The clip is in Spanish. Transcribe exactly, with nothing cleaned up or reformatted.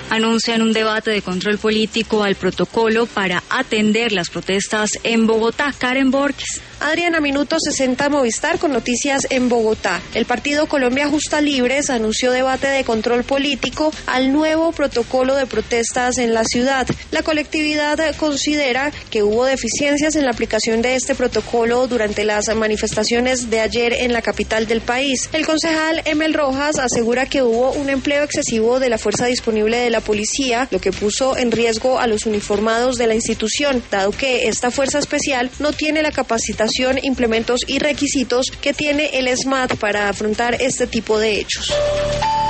anuncian un debate de control político al protocolo para atender las protestas en Bogotá. Karen Borges. Adriana, minuto sesenta Movistar con noticias en Bogotá. El partido Colombia Justa Libres anunció debate de control político al nuevo protocolo de protestas en la ciudad. La colectividad considera que hubo deficiencias en la aplicación de este protocolo durante las manifestaciones de ayer en la capital del país. El concejal Emel Rojas asegura que hubo un empleo excesivo de la fuerza disponible de la policía, lo que puso en riesgo a los uniformados de la institución, dado que esta fuerza especial no tiene la capacitación, implementos y requisitos que tiene el S M A T para afrontar este tipo de hechos.